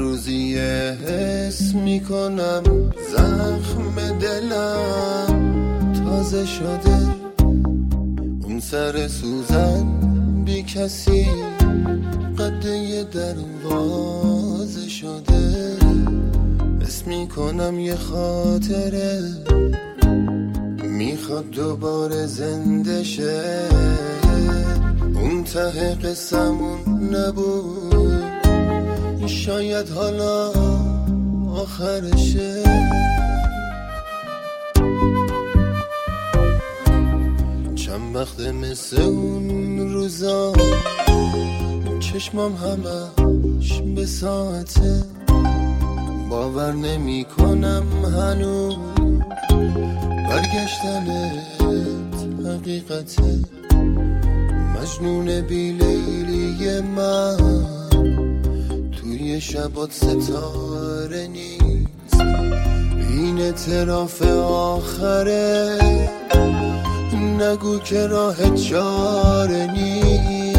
روزی حس میکنم زخم دلم تازه شده، اون سر سوزن بی کسی قده دروازه شده. حس میکنم یه خاطره میخواد دوباره زنده شه، اون ته قصمون نبود شاید حالا آخرشه. چند وقته مثل اون روزا چشمام همش به ساعته، باور نمی کنم هنوز برگشتنت حقیقته. مجنون بی لیلی من توی شبات ستاره نیست، این اعتراف آخره، نگو که راه چاره نیست.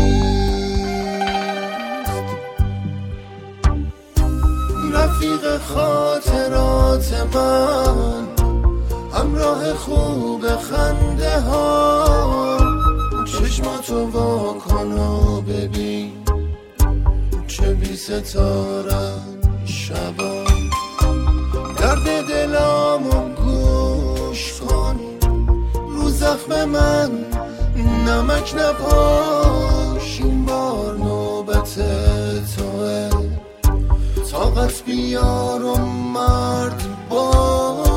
رفیق خاطرات من، همراه خوب خنده ها، چشماتو وا کن و ببین چه بی ستارن شبا. درد دلامو گوش کن، رو زخم من نمک نپاش، این بار نوبت توه، طاقت بیار و مرد باش.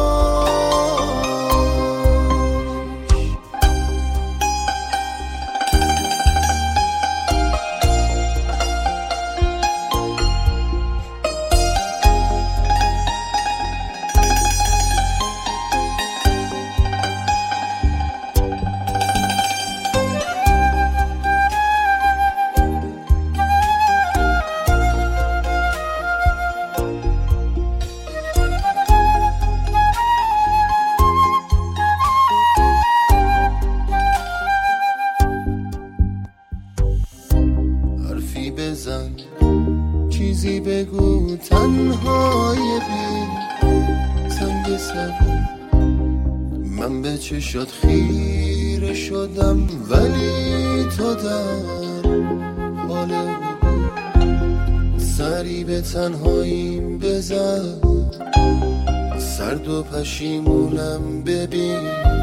بزن چیزی بگو، تنهای بی تنگ سبب. من به چشات خیره شدم ولی تو در حال بود، سری به تنهاییم بزن، سرد و پشیمونم ببین،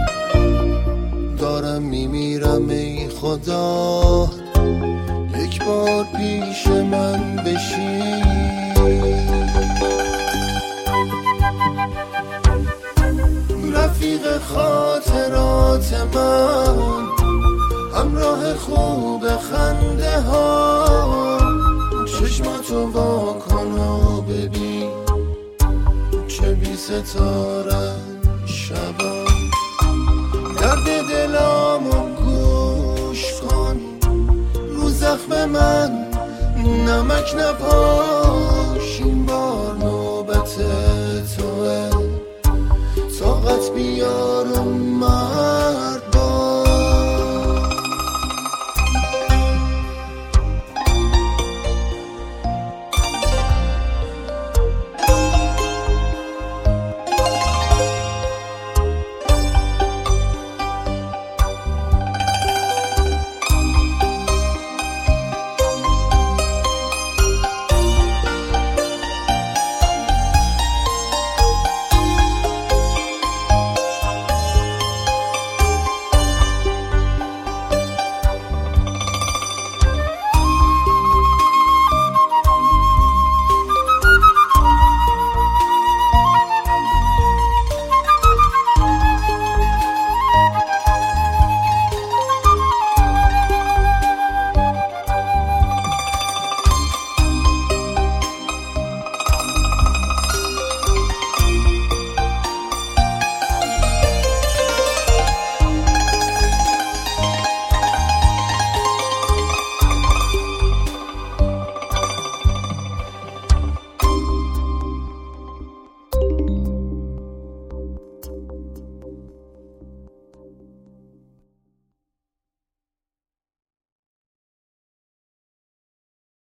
دارم میمیرم ای خدا، یک بار پیش من بشین. رفیق خاطرات من، همراه خوب خنده ها، چشماتو وا کن و ببین چه بی ستارن شبا. درد دلامو گوش کن، رو زخم من نمک نپاش، این بار نوبت توه، طاقت بیار و من